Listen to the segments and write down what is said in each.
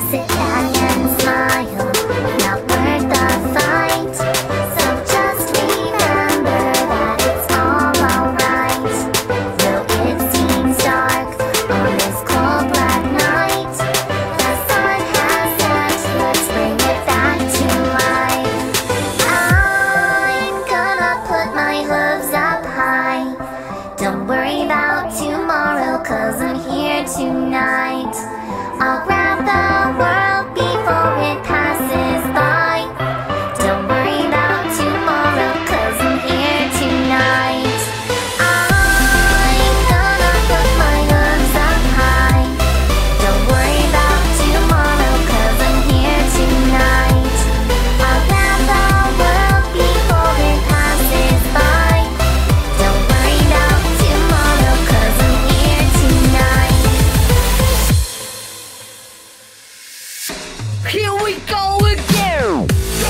Sit back and smile, not worth the fight. So just remember that it's all alright. Though it seems dark on this cold black night, the sun has set, let's bring it back to life. I'm gonna put my hooves up high. Don't worry about tomorrow, 'cause I'm here tonight. I'll grab the world before it passes by. Don't worry about tomorrow, 'cause I'm here tonight. I'm gonna put my hooves up high. Don't worry about tomorrow, 'cause I'm here tonight. I'll grab the world before it passes by. Don't worry about tomorrow, 'cause I'm here tonight. Here we go again.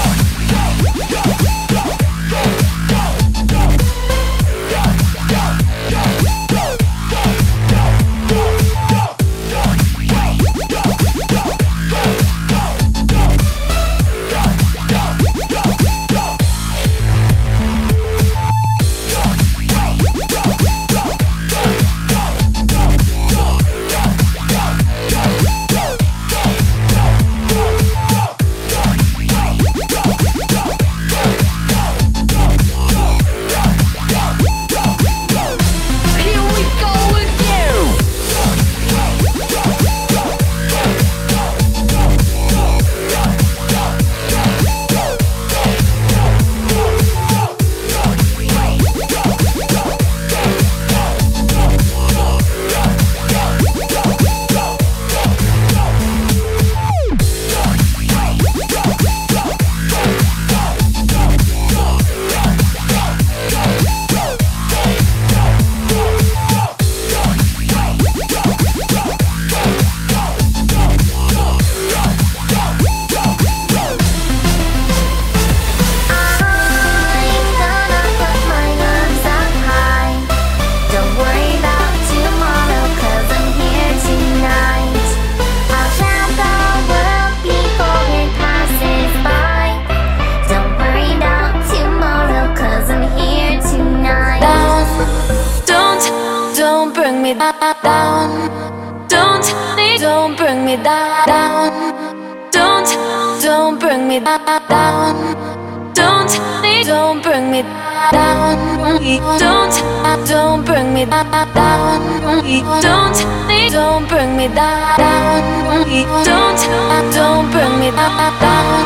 Don't bring me down. Don't bring me down. Don't bring me down. Don't bring me down. Don't bring me down. Don't bring me down. Don't bring me down.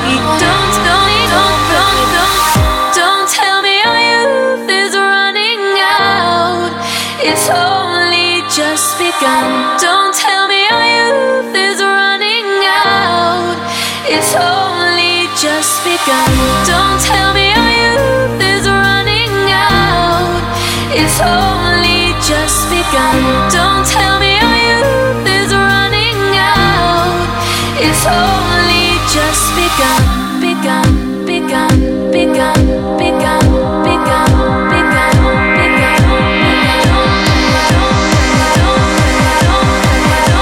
Don't tell me our youth is running out. It's only just begun. Don't tell me our youth is running out. It's only just begun. Don't tell me our youth is running out. It's only just begun. Don't tell me our youth is running out. It's only just begun. Begun, begun, begun, begun, begun, begun, begun, begun.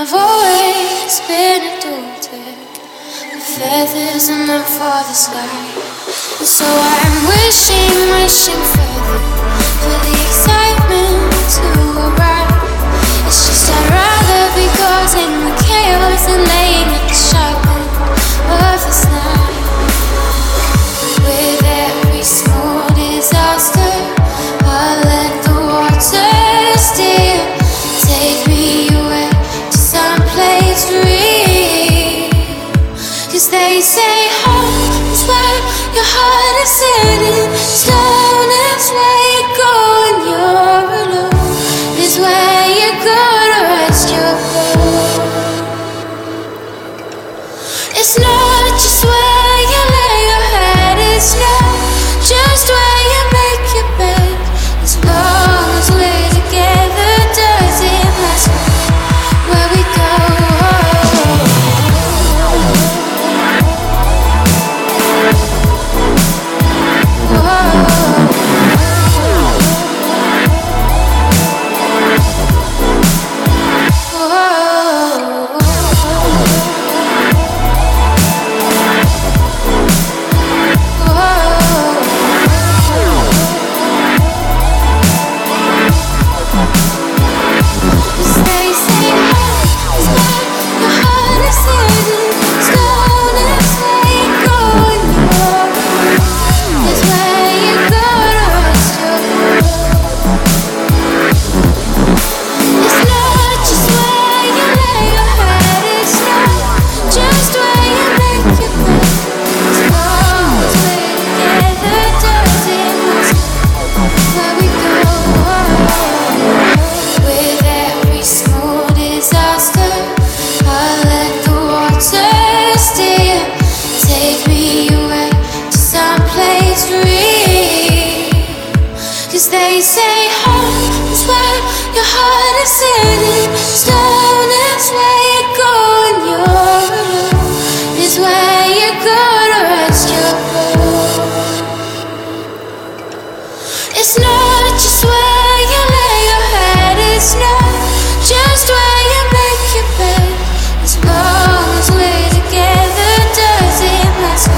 I've always been a daughter. The feathers are meant for the sky. And so I'm wishing for the excitement to arrive. It's just I'd rather be causing the chaos than laying at the sharp end of this night. With every small disaster, I'll let the water steer. Take me away to someplace real. 'Cause they say home is where your heart is sitting. Stone is where you go when you're alone. Is where you go to rest your bones. It's not just where you lay your head. It's not just where you make your bed. As long as we're together, does it matter where we go? They say home is where your heart is sitting. Stone is where you go when you're alone. Is where you go to rest your bones. It's not just where you lay your head. It's not just where you make your bed. As long as we're together, does it matter?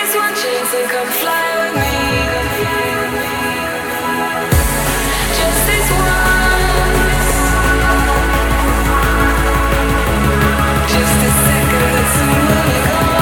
this one chance and come fly with me. Just this once. Just a second, that's all I got.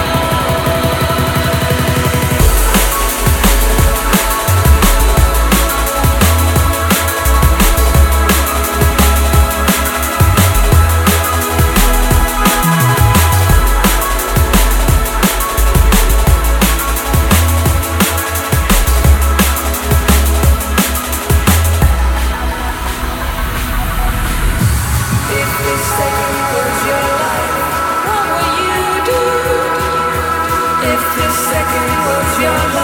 Second was your life.